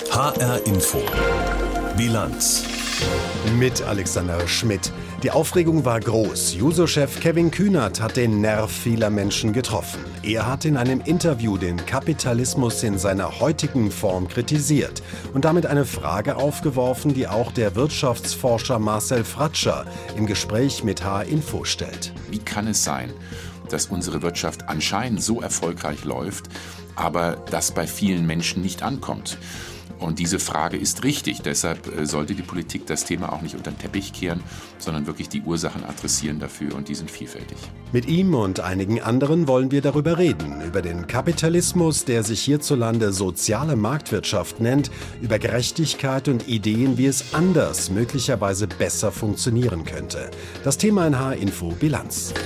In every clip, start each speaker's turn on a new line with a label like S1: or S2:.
S1: HR Info. Bilanz.
S2: Mit Alexander Schmidt. Die Aufregung war groß. Juso-Chef Kevin Kühnert hat den Nerv vieler Menschen getroffen. Er hat in einem Interview den Kapitalismus in seiner heutigen Form kritisiert und damit eine Frage aufgeworfen, die auch der Wirtschaftsforscher Marcel Fratscher im Gespräch mit HR Info stellt.
S3: Wie kann es sein, dass unsere Wirtschaft anscheinend so erfolgreich läuft, aber das bei vielen Menschen nicht ankommt? Und diese Frage ist richtig. Deshalb sollte die Politik das Thema auch nicht unter den Teppich kehren, sondern wirklich die Ursachen adressieren dafür, und die sind vielfältig.
S2: Mit ihm und einigen anderen wollen wir darüber reden. Über den Kapitalismus, der sich hierzulande soziale Marktwirtschaft nennt, über Gerechtigkeit und Ideen, wie es anders, möglicherweise besser funktionieren könnte. Das Thema in HR Info Bilanz.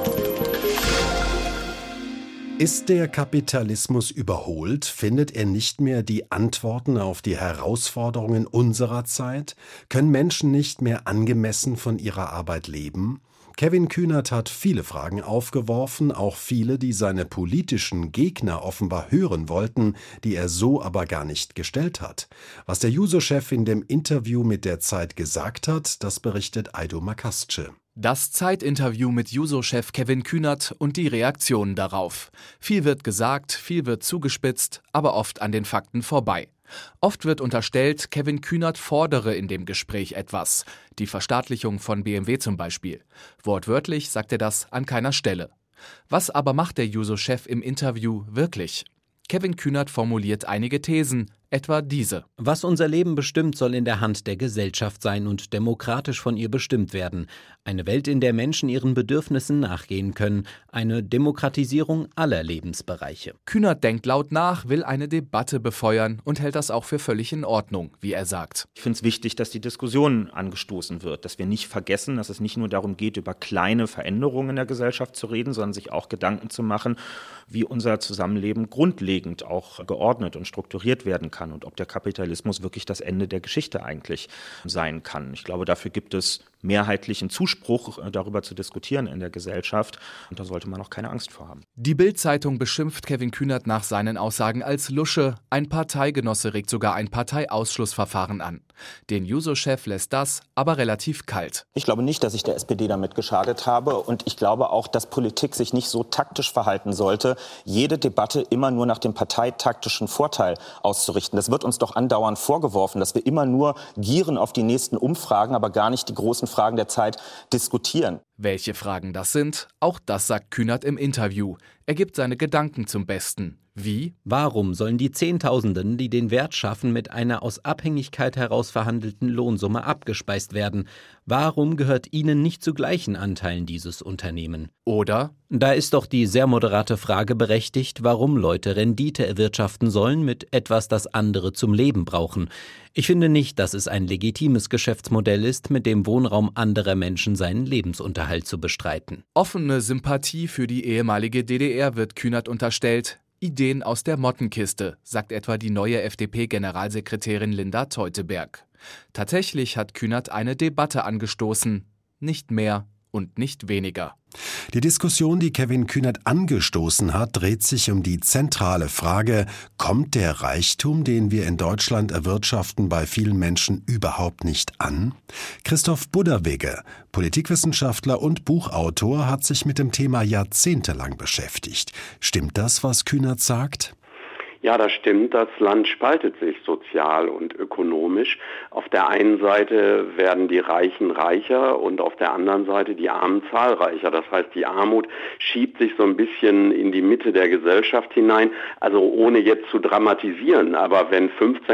S2: Ist der Kapitalismus überholt? Findet er nicht mehr die Antworten auf die Herausforderungen unserer Zeit? Können Menschen nicht mehr angemessen von ihrer Arbeit leben? Kevin Kühnert hat viele Fragen aufgeworfen, auch viele, die seine politischen Gegner offenbar hören wollten, die er so aber gar nicht gestellt hat. Was der Juso-Chef in dem Interview mit der Zeit gesagt hat, das berichtet Aido Makasce.
S4: Das Zeit-Interview mit Juso-Chef Kevin Kühnert und die Reaktionen darauf. Viel wird gesagt, viel wird zugespitzt, aber oft an den Fakten vorbei. Oft wird unterstellt, Kevin Kühnert fordere in dem Gespräch etwas. Die Verstaatlichung von BMW zum Beispiel. Wortwörtlich sagt er das an keiner Stelle. Was aber macht der Juso-Chef im Interview wirklich? Kevin Kühnert formuliert einige Thesen, etwa diese.
S5: Was unser Leben bestimmt, soll in der Hand der Gesellschaft sein und demokratisch von ihr bestimmt werden. Eine Welt, in der Menschen ihren Bedürfnissen nachgehen können. Eine Demokratisierung aller Lebensbereiche.
S4: Kühnert denkt laut nach, will eine Debatte befeuern und hält das auch für völlig in Ordnung, wie er sagt.
S6: Ich finde es wichtig, dass die Diskussion angestoßen wird, dass wir nicht vergessen, dass es nicht nur darum geht, über kleine Veränderungen in der Gesellschaft zu reden, sondern sich auch Gedanken zu machen, wie unser Zusammenleben grundlegend auch geordnet und strukturiert werden kann und ob der Kapitalismus wirklich das Ende der Geschichte eigentlich sein kann. Ich glaube, dafür gibt es mehrheitlichen Zuspruch, darüber zu diskutieren in der Gesellschaft, und da sollte man auch keine Angst vor haben.
S4: Die Bild-Zeitung beschimpft Kevin Kühnert nach seinen Aussagen als Lusche. Ein Parteigenosse regt sogar ein Parteiausschlussverfahren an. Den Juso-Chef lässt das aber relativ kalt.
S7: Ich glaube nicht, dass ich der SPD damit geschadet habe, und ich glaube auch, dass Politik sich nicht so taktisch verhalten sollte, jede Debatte immer nur nach dem parteitaktischen Vorteil auszurichten. Das wird uns doch andauernd vorgeworfen, dass wir immer nur gieren auf die nächsten Umfragen, aber gar nicht die großen Fragen der Zeit diskutieren.
S4: Welche Fragen das sind, auch das sagt Kühnert im Interview. Er gibt seine Gedanken zum Besten. Wie?
S5: Warum sollen die Zehntausenden, die den Wert schaffen, mit einer aus Abhängigkeit heraus verhandelten Lohnsumme abgespeist werden? Warum gehört ihnen nicht zu gleichen Anteilen dieses Unternehmen?
S4: Oder?
S5: Da ist doch die sehr moderate Frage berechtigt, warum Leute Rendite erwirtschaften sollen mit etwas, das andere zum Leben brauchen. Ich finde nicht, dass es ein legitimes Geschäftsmodell ist, mit dem Wohnraum anderer Menschen seinen Lebensunterhalt zu bestreiten.
S4: Offene Sympathie für die ehemalige DDR wird Kühnert unterstellt. Ideen aus der Mottenkiste, sagt etwa die neue FDP-Generalsekretärin Linda Teuteberg. Tatsächlich hat Kühnert eine Debatte angestoßen. Nicht mehr und nicht weniger.
S2: Die Diskussion, die Kevin Kühnert angestoßen hat, dreht sich um die zentrale Frage: Kommt der Reichtum, den wir in Deutschland erwirtschaften, bei vielen Menschen überhaupt nicht an? Christoph Budderwegge, Politikwissenschaftler und Buchautor, hat sich mit dem Thema jahrzehntelang beschäftigt. Stimmt das, was Kühnert sagt?
S8: Ja, das stimmt. Das Land spaltet sich sozial und ökonomisch. Auf der einen Seite werden die Reichen reicher und auf der anderen Seite die Armen zahlreicher. Das heißt, die Armut schiebt sich so ein bisschen in die Mitte der Gesellschaft hinein. Also ohne jetzt zu dramatisieren, aber wenn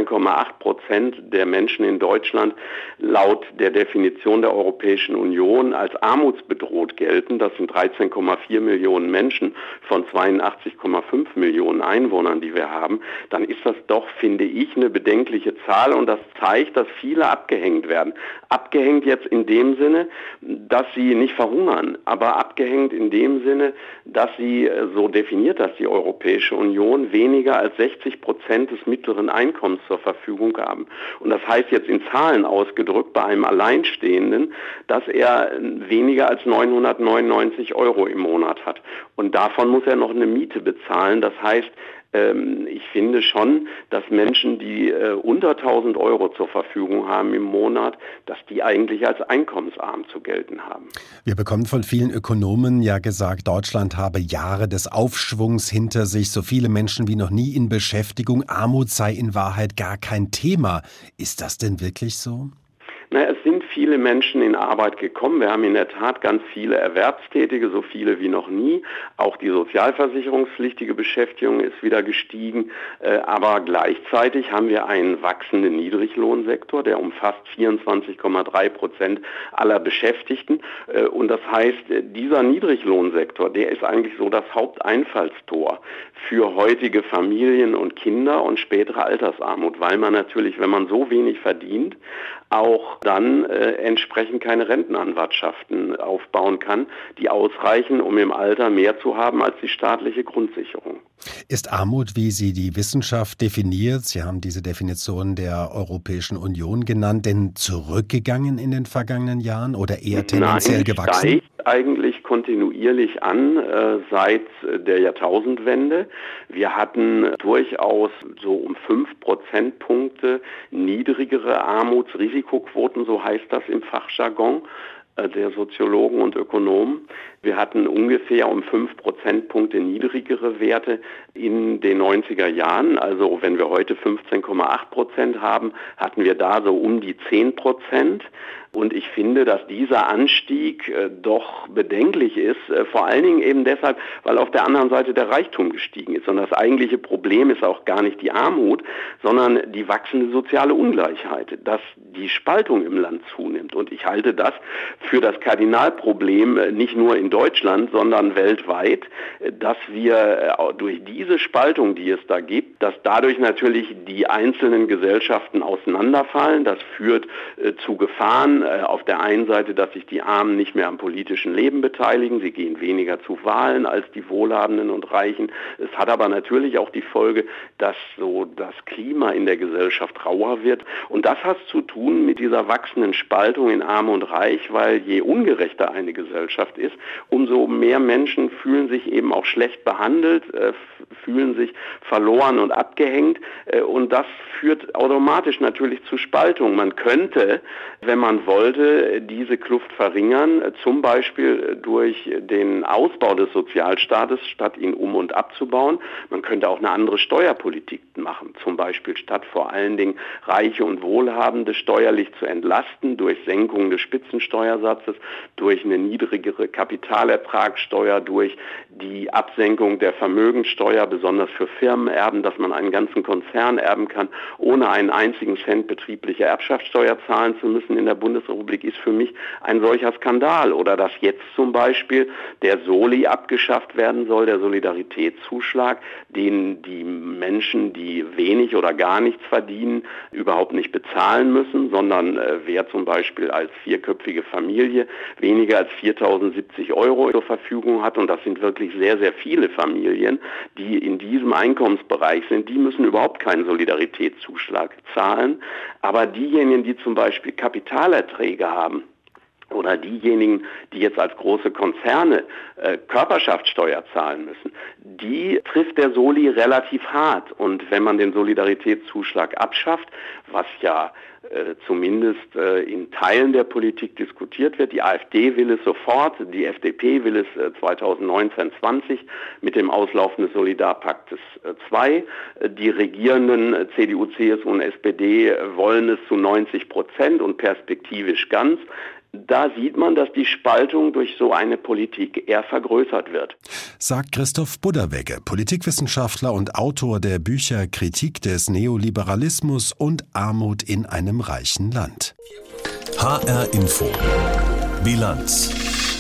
S8: 15,8% der Menschen in Deutschland laut der Definition der Europäischen Union als armutsbedroht gelten, das sind 13,4 Millionen Menschen von 82,5 Millionen Einwohnern, die wir haben, dann ist das doch, finde ich, eine bedenkliche Zahl, und das zeigt, dass viele abgehängt werden. Abgehängt jetzt in dem Sinne, dass sie nicht verhungern, aber abgehängt in dem Sinne, dass sie, so definiert das die Europäische Union, weniger als 60% des mittleren Einkommens zur Verfügung haben. Und das heißt jetzt in Zahlen ausgedrückt bei einem Alleinstehenden, dass er weniger als 999 € im Monat hat. Und davon muss er noch eine Miete bezahlen. Das heißt, Ich finde schon, dass Menschen, die unter 1.000 Euro zur Verfügung haben im Monat, dass die eigentlich als einkommensarm zu gelten haben.
S2: Wir bekommen von vielen Ökonomen ja gesagt, Deutschland habe Jahre des Aufschwungs hinter sich, so viele Menschen wie noch nie in Beschäftigung, Armut sei in Wahrheit gar kein Thema. Ist das denn wirklich so?
S8: Es sind viele Menschen in Arbeit gekommen. Wir haben in der Tat ganz viele Erwerbstätige, so viele wie noch nie. Auch die sozialversicherungspflichtige Beschäftigung ist wieder gestiegen. Aber gleichzeitig haben wir einen wachsenden Niedriglohnsektor, der umfasst 24,3% aller Beschäftigten. Und das heißt, dieser Niedriglohnsektor, der ist eigentlich so das Haupteinfallstor für heutige Familien und Kinder und spätere Altersarmut, weil man natürlich, wenn man so wenig verdient, auch dann entsprechend keine Rentenanwartschaften aufbauen kann, die ausreichen, um im Alter mehr zu haben als die staatliche Grundsicherung.
S2: Ist Armut, wie sie die Wissenschaft definiert, Sie haben diese Definition der Europäischen Union genannt, denn zurückgegangen in den vergangenen Jahren oder eher tendenziell gewachsen?
S8: Nein, steigt eigentlich kontinuierlich an seit der Jahrtausendwende. Wir hatten durchaus so um 5 Prozentpunkte niedrigere Armutsrisikoquoten, so heißt das im Fachjargon der Soziologen und Ökonomen. Wir hatten ungefähr um 5 Prozentpunkte niedrigere Werte in den 90er Jahren. Also wenn wir heute 15,8% haben, hatten wir da so um die 10%. Und ich finde, dass dieser Anstieg doch bedenklich ist, vor allen Dingen eben deshalb, weil auf der anderen Seite der Reichtum gestiegen ist. Und das eigentliche Problem ist auch gar nicht die Armut, sondern die wachsende soziale Ungleichheit, dass die Spaltung im Land zunimmt. Und ich halte das für das Kardinalproblem nicht nur in Deutschland, sondern weltweit, dass wir durch diese Spaltung, die es da gibt, dass dadurch natürlich die einzelnen Gesellschaften auseinanderfallen. Das führt zu Gefahren. Auf der einen Seite, dass sich die Armen nicht mehr am politischen Leben beteiligen. Sie gehen weniger zu Wahlen als die Wohlhabenden und Reichen. Es hat aber natürlich auch die Folge, dass so das Klima in der Gesellschaft rauer wird. Und das hat zu tun mit dieser wachsenden Spaltung in Arm und Reich, weil je ungerechter eine Gesellschaft ist, umso mehr Menschen fühlen sich eben auch schlecht behandelt, fühlen sich verloren und abgehängt. Und das führt automatisch natürlich zu Spaltung. Man könnte, wenn man wollte, diese Kluft verringern, zum Beispiel durch den Ausbau des Sozialstaates, statt ihn um- und abzubauen. Man könnte auch eine andere Steuerpolitik machen, zum Beispiel statt vor allen Dingen Reiche und Wohlhabende steuerlich zu entlasten, durch Senkung des Spitzensteuersatzes, durch eine niedrigere Kapitalertragssteuer, durch die Absenkung der Vermögenssteuer, besonders für Firmenerben, dass man einen ganzen Konzern erben kann, ohne einen einzigen Cent betriebliche Erbschaftssteuer zahlen zu müssen in der Bundesrepublik, ist für mich ein solcher Skandal. Oder dass jetzt zum Beispiel der Soli abgeschafft werden soll, der Solidaritätszuschlag, den die Menschen, die wenig oder gar nichts verdienen, überhaupt nicht bezahlen müssen, sondern wer zum Beispiel als vierköpfige Familie weniger als 4.070 € zur Verfügung hat, und das sind wirklich sehr, sehr viele Familien, die in diesem Einkommensbereich sind, die müssen überhaupt keinen Solidaritätszuschlag zahlen. Aber diejenigen, die zum Beispiel Kapitalerträge haben, oder diejenigen, die jetzt als große Konzerne Körperschaftssteuer zahlen müssen, die trifft der Soli relativ hart. Und wenn man den Solidaritätszuschlag abschafft, was ja zumindest in Teilen der Politik diskutiert wird. Die AfD will es sofort, die FDP will es 2019/20 mit dem Auslaufen des Solidarpaktes 2. Die regierenden CDU, CSU und SPD wollen es zu 90% und perspektivisch ganz. Da sieht man, dass die Spaltung durch so eine Politik eher vergrößert wird.
S2: Sagt Christoph Budderwegge, Politikwissenschaftler und Autor der Bücher Kritik des Neoliberalismus und Armut in einem reichen Land.
S1: HR Info. Bilanz.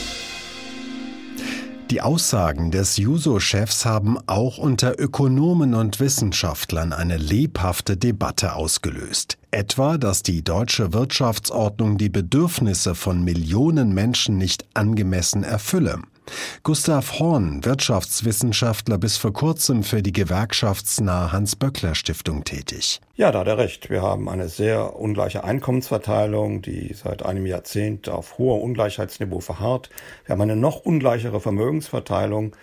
S2: Die Aussagen des Juso-Chefs haben auch unter Ökonomen und Wissenschaftlern eine lebhafte Debatte ausgelöst. Etwa, dass die deutsche Wirtschaftsordnung die Bedürfnisse von Millionen Menschen nicht angemessen erfülle. Gustav Horn, Wirtschaftswissenschaftler, bis vor kurzem für die gewerkschaftsnahe Hans-Böckler-Stiftung tätig.
S9: Ja, da hat er recht. Wir haben eine sehr ungleiche Einkommensverteilung, die seit einem Jahrzehnt auf hohem Ungleichheitsniveau verharrt. Wir haben eine noch ungleichere Vermögensverteilung.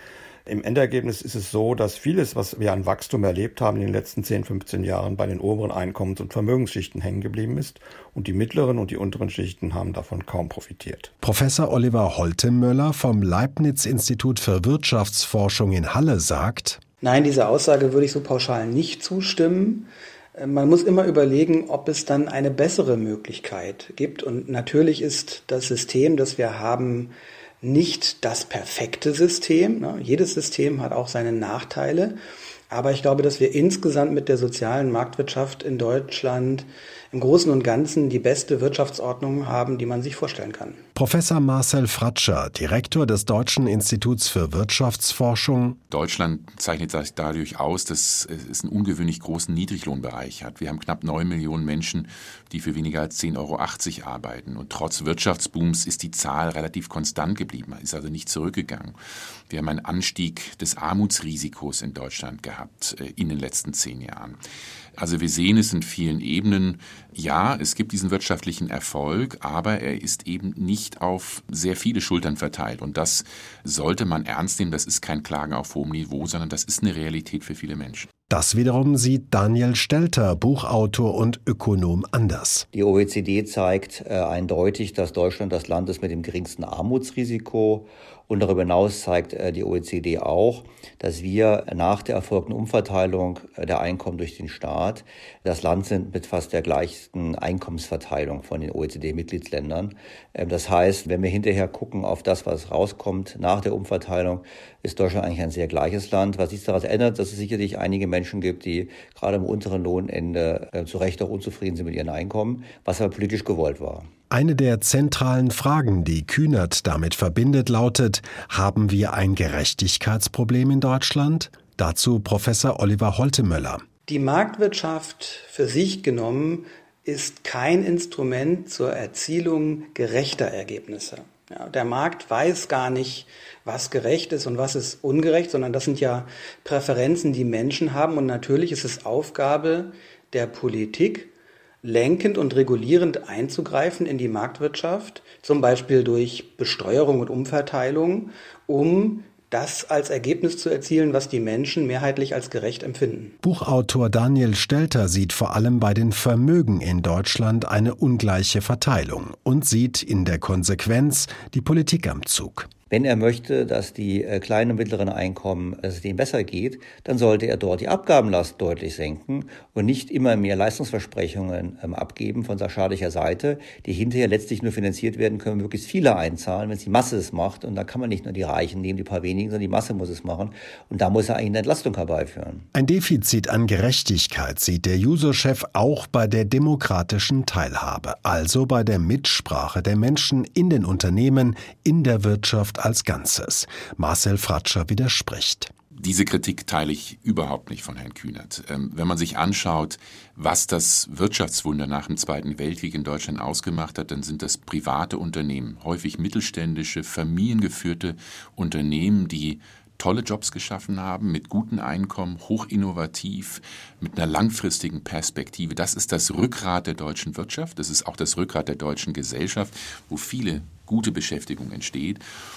S9: Im Endergebnis ist es so, dass vieles, was wir an Wachstum erlebt haben in den letzten 10, 15 Jahren, bei den oberen Einkommens- und Vermögensschichten hängen geblieben ist. Und die mittleren und die unteren Schichten haben davon kaum profitiert.
S2: Professor Oliver Holtemöller vom Leibniz-Institut für Wirtschaftsforschung in Halle sagt:
S10: Nein, dieser Aussage würde ich so pauschal nicht zustimmen. Man muss immer überlegen, ob es dann eine bessere Möglichkeit gibt. Und natürlich ist das System, das wir haben, nicht das perfekte System. Jedes System hat auch seine Nachteile. Aber ich glaube, dass wir insgesamt mit der sozialen Marktwirtschaft in Deutschland im Großen und Ganzen die beste Wirtschaftsordnung haben, die man sich vorstellen kann.
S2: Professor Marcel Fratscher, Direktor des Deutschen Instituts für Wirtschaftsforschung:
S3: Deutschland zeichnet sich dadurch aus, dass es einen ungewöhnlich großen Niedriglohnbereich hat. Wir haben knapp 9 Millionen Menschen, die für weniger als 10,80 € arbeiten. Und trotz Wirtschaftsbooms ist die Zahl relativ konstant geblieben, ist also nicht zurückgegangen. Wir haben einen Anstieg des Armutsrisikos in Deutschland gehabt in den letzten 10 Jahren. Also wir sehen es in vielen Ebenen. Ja, es gibt diesen wirtschaftlichen Erfolg, aber er ist eben nicht auf sehr viele Schultern verteilt. Und das sollte man ernst nehmen. Das ist kein Klagen auf hohem Niveau, sondern das ist eine Realität für viele Menschen.
S2: Das wiederum sieht Daniel Stelter, Buchautor und Ökonom, anders.
S11: Die OECD zeigt eindeutig, dass Deutschland das Land ist mit dem geringsten Armutsrisiko. Und darüber hinaus zeigt die OECD auch, dass wir nach der erfolgten Umverteilung der Einkommen durch den Staat das Land sind mit fast der gleichen Einkommensverteilung von den OECD-Mitgliedsländern. Das heißt, wenn wir hinterher gucken auf das, was rauskommt nach der Umverteilung, ist Deutschland eigentlich ein sehr gleiches Land. Was sich daran ändert, dass es sicherlich einige Menschen gibt, die gerade am unteren Lohnende zu Recht auch unzufrieden sind mit ihren Einkommen, was aber politisch gewollt war.
S2: Eine der zentralen Fragen, die Kühnert damit verbindet, lautet: Haben wir ein Gerechtigkeitsproblem in Deutschland? Dazu Professor Oliver Holtemöller.
S10: Die Marktwirtschaft für sich genommen ist kein Instrument zur Erzielung gerechter Ergebnisse. Ja, der Markt weiß gar nicht, was gerecht ist und was ist ungerecht, sondern das sind ja Präferenzen, die Menschen haben. Und natürlich ist es Aufgabe der Politik, lenkend und regulierend einzugreifen in die Marktwirtschaft, zum Beispiel durch Besteuerung und Umverteilung, um das als Ergebnis zu erzielen, was die Menschen mehrheitlich als gerecht empfinden.
S2: Buchautor Daniel Stelter sieht vor allem bei den Vermögen in Deutschland eine ungleiche Verteilung und sieht in der Konsequenz die Politik am Zug.
S11: Wenn er möchte, dass die kleinen und mittleren Einkommen, dass es denen besser geht, dann sollte er dort die Abgabenlast deutlich senken und nicht immer mehr Leistungsversprechungen abgeben von staatlicher Seite, die hinterher letztlich nur finanziert werden können, wenn möglichst viele einzahlen, wenn es die Masse es macht. Und da kann man nicht nur die Reichen nehmen, die paar wenigen, sondern die Masse muss es machen. Und da muss er eigentlich eine Entlastung herbeiführen.
S2: Ein Defizit an Gerechtigkeit sieht der Juso-Chef auch bei der demokratischen Teilhabe, also bei der Mitsprache der Menschen in den Unternehmen, in der Wirtschaft als Ganzes. Marcel Fratscher widerspricht.
S3: Diese Kritik teile ich überhaupt nicht von Herrn Kühnert. Wenn man sich anschaut, was das Wirtschaftswunder nach dem Zweiten Weltkrieg in Deutschland ausgemacht hat, dann sind das private Unternehmen, häufig mittelständische, familiengeführte Unternehmen, die tolle Jobs geschaffen haben, mit guten Einkommen, hochinnovativ, mit einer langfristigen Perspektive. Das ist das Rückgrat der deutschen Wirtschaft. Das ist auch das Rückgrat der deutschen Gesellschaft, wo viele gute Beschäftigung entsteht.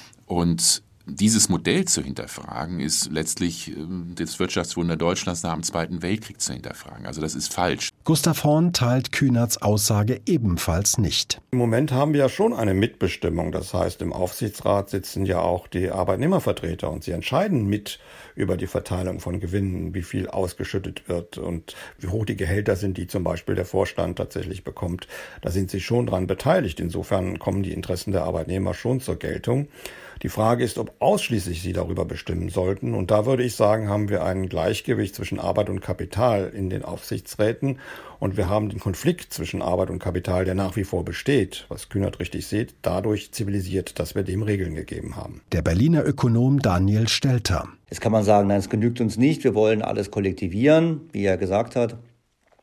S3: Und dieses Modell zu hinterfragen, ist letztlich das Wirtschaftswunder Deutschlands nach dem Zweiten Weltkrieg zu hinterfragen. Also das ist falsch.
S2: Gustav Horn teilt Kühnerts Aussage ebenfalls nicht.
S9: Im Moment haben wir ja schon eine Mitbestimmung. Das heißt, im Aufsichtsrat sitzen ja auch die Arbeitnehmervertreter und sie entscheiden mit über die Verteilung von Gewinnen, wie viel ausgeschüttet wird und wie hoch die Gehälter sind, die zum Beispiel der Vorstand tatsächlich bekommt. Da sind sie schon dran beteiligt. Insofern kommen die Interessen der Arbeitnehmer schon zur Geltung. Die Frage ist, ob ausschließlich sie darüber bestimmen sollten. Und da würde ich sagen, haben wir ein Gleichgewicht zwischen Arbeit und Kapital in den Aufsichtsräten. Und wir haben den Konflikt zwischen Arbeit und Kapital, der nach wie vor besteht, was Kühnert richtig sieht, dadurch zivilisiert, dass wir dem Regeln gegeben haben.
S2: Der Berliner Ökonom Daniel Stelter.
S11: Jetzt kann man sagen, nein, es genügt uns nicht, wir wollen alles kollektivieren, wie er gesagt hat.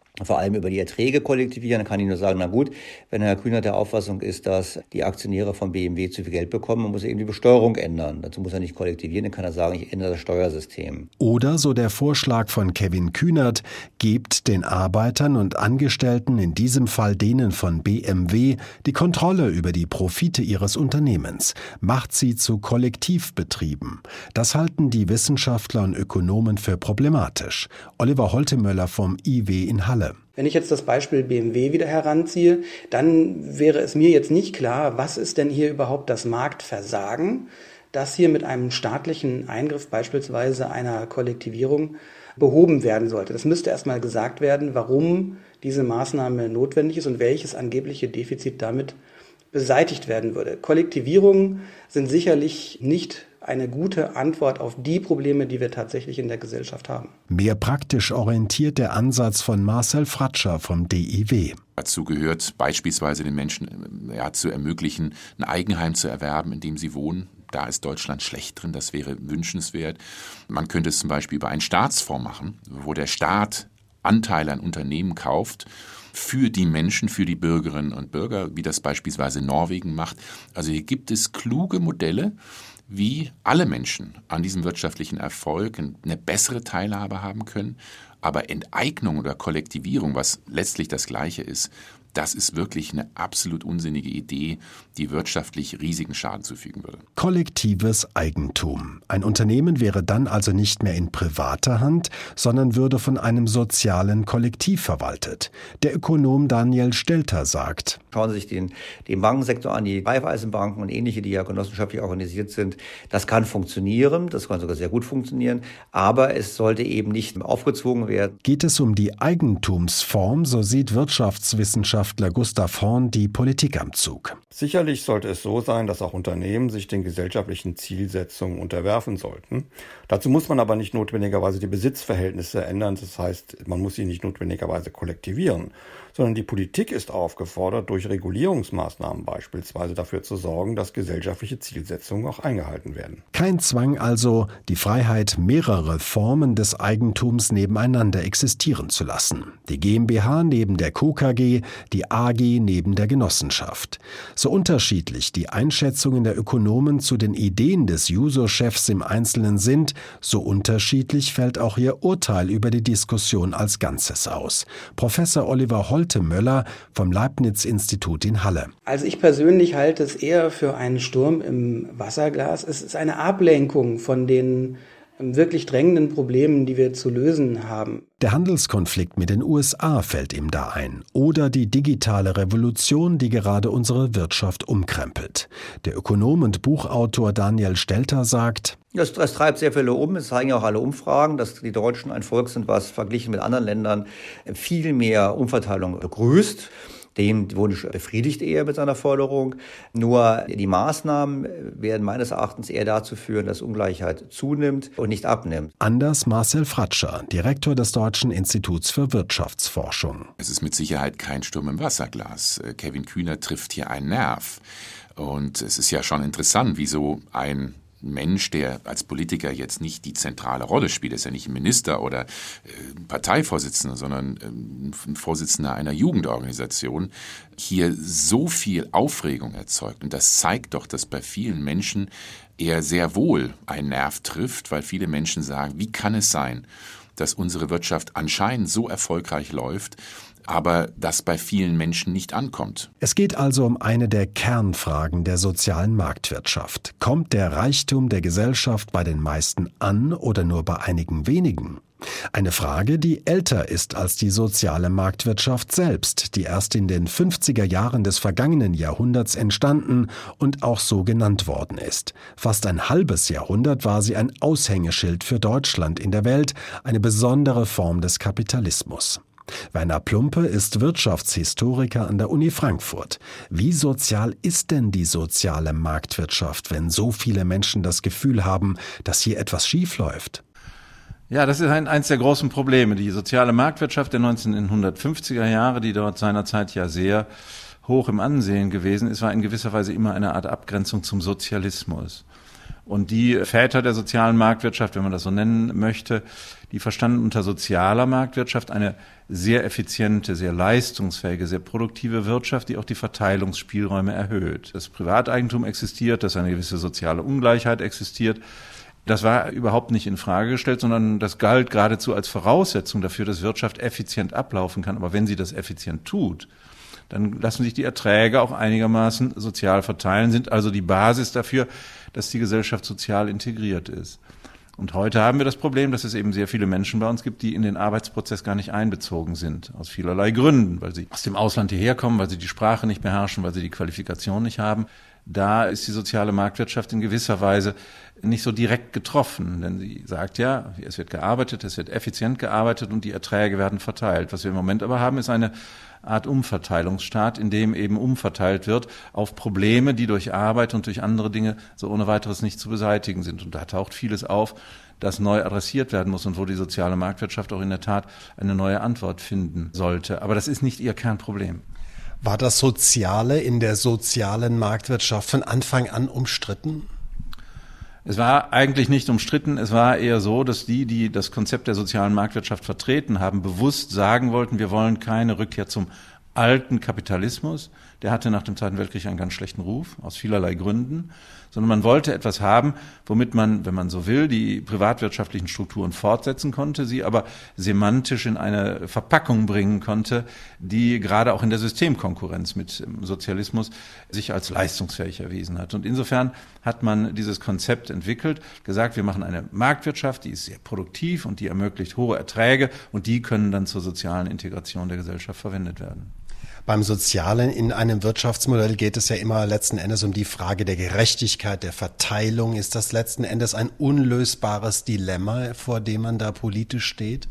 S11: vor allem über die Erträge kollektivieren. Dann kann ich nur sagen, na gut, wenn Herr Kühnert der Auffassung ist, dass die Aktionäre von BMW zu viel Geld bekommen, dann muss er eben die Besteuerung ändern. Dazu muss er nicht kollektivieren, dann kann er sagen, ich ändere das Steuersystem.
S2: Oder, so der Vorschlag von Kevin Kühnert, gebt den Arbeitern und Angestellten, in diesem Fall denen von BMW, die Kontrolle über die Profite ihres Unternehmens, macht sie zu Kollektivbetrieben. Das halten die Wissenschaftler und Ökonomen für problematisch. Oliver Holtemöller vom IW in Halle.
S10: Wenn ich jetzt das Beispiel BMW wieder heranziehe, dann wäre es mir jetzt nicht klar, was ist denn hier überhaupt das Marktversagen, das hier mit einem staatlichen Eingriff, beispielsweise einer Kollektivierung, behoben werden sollte. Das müsste erstmal gesagt werden, warum diese Maßnahme notwendig ist und welches angebliche Defizit damit beseitigt werden würde. Kollektivierungen sind sicherlich nicht eine gute Antwort auf die Probleme, die wir tatsächlich in der Gesellschaft haben.
S2: Mehr praktisch orientiert der Ansatz von Marcel Fratscher vom DIW.
S3: Dazu gehört beispielsweise den Menschen zu ermöglichen, ein Eigenheim zu erwerben, in dem sie wohnen. Da ist Deutschland schlecht drin, das wäre wünschenswert. Man könnte es zum Beispiel über einen Staatsfonds machen, wo der Staat Anteile an Unternehmen kauft, für die Menschen, für die Bürgerinnen und Bürger, wie das beispielsweise Norwegen macht. Also hier gibt es kluge Modelle, wie alle Menschen an diesem wirtschaftlichen Erfolg eine bessere Teilhabe haben können. Aber Enteignung oder Kollektivierung, was letztlich das Gleiche ist, das ist wirklich eine absolut unsinnige Idee, die wirtschaftlich riesigen Schaden zufügen würde.
S2: Kollektives Eigentum. Ein Unternehmen wäre dann also nicht mehr in privater Hand, sondern würde von einem sozialen Kollektiv verwaltet. Der Ökonom Daniel Stelter sagt:
S11: Schauen Sie sich den Bankensektor an, die Raiffeisenbanken und ähnliche, die ja genossenschaftlich organisiert sind. Das kann funktionieren, das kann sogar sehr gut funktionieren, aber es sollte eben nicht aufgezwungen werden.
S2: Geht es um die Eigentumsform, so sieht Wirtschaftswissenschaftler Gustav Horn die Politik am Zug.
S9: Sicherlich sollte es so sein, dass auch Unternehmen sich den gesellschaftlichen Zielsetzungen unterwerfen sollten. Dazu muss man aber nicht notwendigerweise die Besitzverhältnisse ändern. Das heißt, man muss sie nicht notwendigerweise kollektivieren, sondern die Politik ist aufgefordert, durch Regulierungsmaßnahmen beispielsweise dafür zu sorgen, dass gesellschaftliche Zielsetzungen auch eingehalten werden.
S2: Kein Zwang also, die Freiheit, mehrere Formen des Eigentums nebeneinander existieren zu lassen. Die GmbH neben der KKG, die AG neben der Genossenschaft. So unterschiedlich die Einschätzungen der Ökonomen zu den Ideen des Juso-Chefs im Einzelnen sind, so unterschiedlich fällt auch ihr Urteil über die Diskussion als Ganzes aus. Professor Oliver Holtemöller vom Leibniz-Institut in Halle.
S10: Also ich persönlich halte es eher für einen Sturm im Wasserglas. Es ist eine Ablenkung von den wirklich drängenden Problemen, die wir zu lösen haben.
S2: Der Handelskonflikt mit den USA fällt ihm da ein. Oder die digitale Revolution, die gerade unsere Wirtschaft umkrempelt. Der Ökonom und Buchautor Daniel Stelter sagt:
S11: Das treibt sehr viele um. Es zeigen ja auch alle Umfragen, dass die Deutschen ein Volk sind, was verglichen mit anderen Ländern viel mehr Umverteilung begrüßt. Den Wunsch befriedigt er mit seiner Forderung. Nur die Maßnahmen werden meines Erachtens eher dazu führen, dass Ungleichheit zunimmt und nicht abnimmt.
S2: Anders Marcel Fratscher, Direktor des Deutschen Instituts für Wirtschaftsforschung.
S3: Es ist mit Sicherheit kein Sturm im Wasserglas. Kevin Kühnert trifft hier einen Nerv. Und es ist ja schon interessant, wie so ein Mensch, der als Politiker jetzt nicht die zentrale Rolle spielt, ist ja nicht ein Minister oder Parteivorsitzender, sondern ein Vorsitzender einer Jugendorganisation, hier so viel Aufregung erzeugt. Und das zeigt doch, dass bei vielen Menschen er sehr wohl einen Nerv trifft, weil viele Menschen sagen, wie kann es sein, dass unsere Wirtschaft anscheinend so erfolgreich läuft, aber das bei vielen Menschen nicht ankommt.
S2: Es geht also um eine der Kernfragen der sozialen Marktwirtschaft. Kommt der Reichtum der Gesellschaft bei den meisten an oder nur bei einigen wenigen? Eine Frage, die älter ist als die soziale Marktwirtschaft selbst, die erst in den 50er Jahren des vergangenen Jahrhunderts entstanden und auch so genannt worden ist. Fast ein halbes Jahrhundert war sie ein Aushängeschild für Deutschland in der Welt, eine besondere Form des Kapitalismus. Werner Plumpe ist Wirtschaftshistoriker an der Uni Frankfurt. Wie sozial ist denn die soziale Marktwirtschaft, wenn so viele Menschen das Gefühl haben, dass hier etwas schiefläuft?
S12: Ja, das ist eins der großen Probleme. Die soziale Marktwirtschaft der 1950er Jahre, die dort seinerzeit ja sehr hoch im Ansehen gewesen ist, war in gewisser Weise immer eine Art Abgrenzung zum Sozialismus. Und die Väter der sozialen Marktwirtschaft, wenn man das so nennen möchte, die verstanden unter sozialer Marktwirtschaft eine sehr effiziente, sehr leistungsfähige, sehr produktive Wirtschaft, die auch die Verteilungsspielräume erhöht. Das Privateigentum existiert, dass eine gewisse soziale Ungleichheit existiert. Das war überhaupt nicht in Frage gestellt, sondern das galt geradezu als Voraussetzung dafür, dass Wirtschaft effizient ablaufen kann. Aber wenn sie das effizient tut, dann lassen sich die Erträge auch einigermaßen sozial verteilen, sind also die Basis dafür, dass die Gesellschaft sozial integriert ist. Und heute haben wir das Problem, dass es eben sehr viele Menschen bei uns gibt, die in den Arbeitsprozess gar nicht einbezogen sind, aus vielerlei Gründen, weil sie aus dem Ausland hierher kommen, weil sie die Sprache nicht beherrschen, weil sie die Qualifikation nicht haben. Da ist die soziale Marktwirtschaft in gewisser Weise nicht so direkt getroffen, denn sie sagt ja, es wird gearbeitet, es wird effizient gearbeitet und die Erträge werden verteilt. Was wir im Moment aber haben, ist eine Art Umverteilungsstaat, in dem eben umverteilt wird auf Probleme, die durch Arbeit und durch andere Dinge so ohne weiteres nicht zu beseitigen sind. Und da taucht vieles auf, das neu adressiert werden muss und wo die soziale Marktwirtschaft auch in der Tat eine neue Antwort finden sollte. Aber das ist nicht ihr Kernproblem.
S2: War das Soziale in der sozialen Marktwirtschaft von Anfang an umstritten?
S12: Es war eigentlich nicht umstritten. Es war eher so, dass die das Konzept der sozialen Marktwirtschaft vertreten haben, bewusst sagen wollten, wir wollen keine Rückkehr zum alten Kapitalismus. Der hatte nach dem Zweiten Weltkrieg einen ganz schlechten Ruf, aus vielerlei Gründen. Sondern man wollte etwas haben, womit man, wenn man so will, die privatwirtschaftlichen Strukturen fortsetzen konnte, sie aber semantisch in eine Verpackung bringen konnte, die gerade auch in der Systemkonkurrenz mit dem Sozialismus sich als leistungsfähig erwiesen hat. Und insofern hat man dieses Konzept entwickelt, gesagt, wir machen eine Marktwirtschaft, die ist sehr produktiv und die ermöglicht hohe Erträge und die können dann zur sozialen Integration der Gesellschaft verwendet werden.
S2: Beim Sozialen in einem Wirtschaftsmodell geht es ja immer letzten Endes um die Frage der Gerechtigkeit, der Verteilung. Ist das letzten Endes ein unlösbares Dilemma, vor dem man da politisch steht?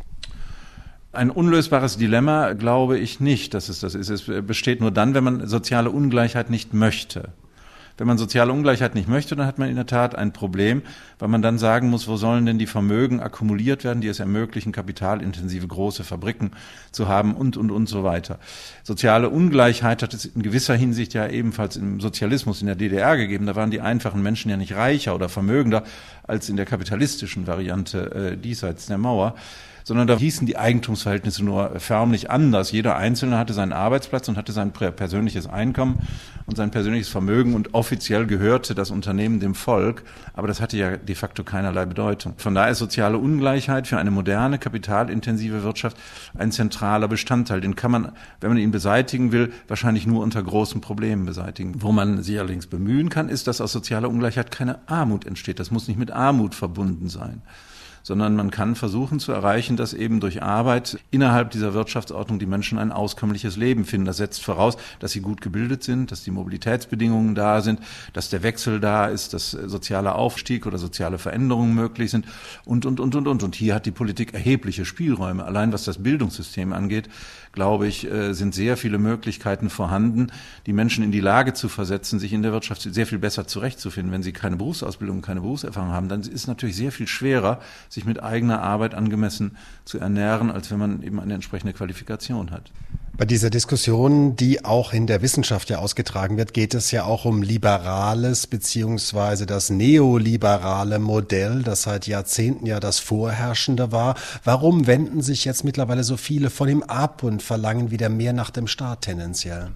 S12: Ein unlösbares Dilemma glaube ich nicht, dass es das ist. Es besteht nur dann, wenn man soziale Ungleichheit nicht möchte. Wenn man soziale Ungleichheit nicht möchte, dann hat man in der Tat ein Problem, weil man dann sagen muss, wo sollen denn die Vermögen akkumuliert werden, die es ermöglichen, kapitalintensive große Fabriken zu haben und so weiter. Soziale Ungleichheit hat es in gewisser Hinsicht ja ebenfalls im Sozialismus in der DDR gegeben. Da waren die einfachen Menschen ja nicht reicher oder vermögender als in der kapitalistischen Variante diesseits der Mauer, sondern da hießen die Eigentumsverhältnisse nur förmlich anders. Jeder Einzelne hatte seinen Arbeitsplatz und hatte sein persönliches Einkommen und sein persönliches Vermögen und offiziell gehörte das Unternehmen dem Volk, aber das hatte ja de facto keinerlei Bedeutung. Von daher ist soziale Ungleichheit für eine moderne, kapitalintensive Wirtschaft ein zentraler Bestandteil. Den kann man, wenn man ihn beseitigen will, wahrscheinlich nur unter großen Problemen beseitigen. Wo man sich allerdings bemühen kann, ist, dass aus sozialer Ungleichheit keine Armut entsteht. Das muss nicht mit Armut verbunden sein, sondern man kann versuchen zu erreichen, dass eben durch Arbeit innerhalb dieser Wirtschaftsordnung die Menschen ein auskömmliches Leben finden. Das setzt voraus, dass sie gut gebildet sind, dass die Mobilitätsbedingungen da sind, dass der Wechsel da ist, dass sozialer Aufstieg oder soziale Veränderungen möglich sind und. Und hier hat die Politik erhebliche Spielräume. Allein was das Bildungssystem angeht, glaube ich, sind sehr viele Möglichkeiten vorhanden, die Menschen in die Lage zu versetzen, sich in der Wirtschaft sehr viel besser zurechtzufinden. Wenn sie keine Berufsausbildung, keine Berufserfahrung haben, dann ist es natürlich sehr viel schwerer, sich mit eigener Arbeit angemessen zu ernähren, als wenn man eben eine entsprechende Qualifikation hat.
S2: Bei dieser Diskussion, die auch in der Wissenschaft ja ausgetragen wird, geht es ja auch um liberales beziehungsweise das neoliberale Modell, das seit Jahrzehnten ja das vorherrschende war. Warum wenden sich jetzt mittlerweile so viele von ihm ab und verlangen wieder mehr nach dem Staat tendenziell?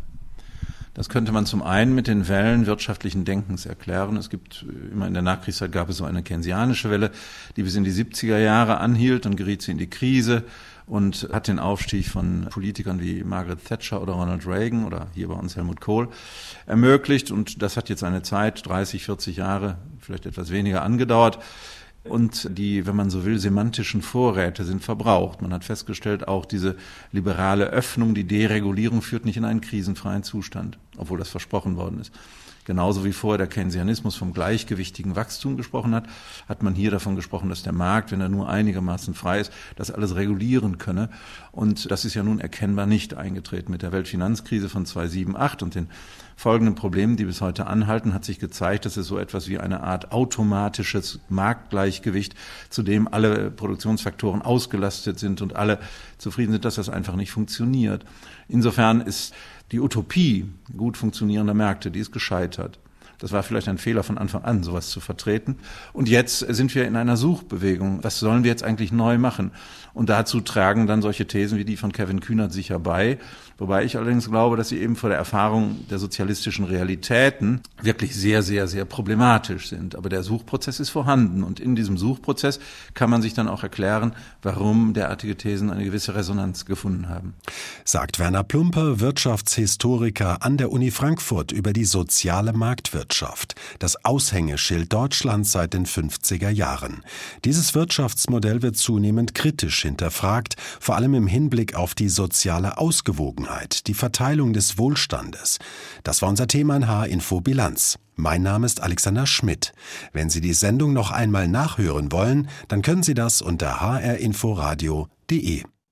S12: Das könnte man zum einen mit den Wellen wirtschaftlichen Denkens erklären. Es gibt, immer in der Nachkriegszeit gab es so eine keynesianische Welle, die bis in die 70er Jahre anhielt, dann geriet sie in die Krise und hat den Aufstieg von Politikern wie Margaret Thatcher oder Ronald Reagan oder hier bei uns Helmut Kohl ermöglicht. Und das hat jetzt eine Zeit, 30, 40 Jahre, vielleicht etwas weniger angedauert. Und die, wenn man so will, semantischen Vorräte sind verbraucht. Man hat festgestellt, auch diese liberale Öffnung, die Deregulierung führt nicht in einen krisenfreien Zustand, obwohl das versprochen worden ist. Genauso wie vorher der Keynesianismus vom gleichgewichtigen Wachstum gesprochen hat, hat man hier davon gesprochen, dass der Markt, wenn er nur einigermaßen frei ist, das alles regulieren könne. Und das ist ja nun erkennbar nicht eingetreten. Mit der Weltfinanzkrise von 2007/08 und den folgenden Problemen, die bis heute anhalten, hat sich gezeigt, dass es so etwas wie eine Art automatisches Marktgleichgewicht, zu dem alle Produktionsfaktoren ausgelastet sind und alle zufrieden sind, dass das einfach nicht funktioniert. Insofern ist die Utopie gut funktionierender Märkte, die ist gescheitert. Das war vielleicht ein Fehler von Anfang an, sowas zu vertreten. Und jetzt sind wir in einer Suchbewegung. Was sollen wir jetzt eigentlich neu machen? Und dazu tragen dann solche Thesen wie die von Kevin Kühnert sicher bei. Wobei ich allerdings glaube, dass sie eben vor der Erfahrung der sozialistischen Realitäten wirklich sehr, sehr, sehr problematisch sind. Aber der Suchprozess ist vorhanden. Und in diesem Suchprozess kann man sich dann auch erklären, warum derartige Thesen eine gewisse Resonanz gefunden haben.
S2: Sagt Werner Plumper, Wirtschaftshistoriker an der Uni Frankfurt, über die soziale Marktwirtschaft, das Aushängeschild Deutschlands seit den 50er Jahren. Dieses Wirtschaftsmodell wird zunehmend kritisch hinterfragt, vor allem im Hinblick auf die soziale Ausgewogenheit, die Verteilung des Wohlstandes. Das war unser Thema in HR-Info Bilanz. Mein Name ist Alexander Schmidt. Wenn Sie die Sendung noch einmal nachhören wollen, dann können Sie das unter hrinforadio.de.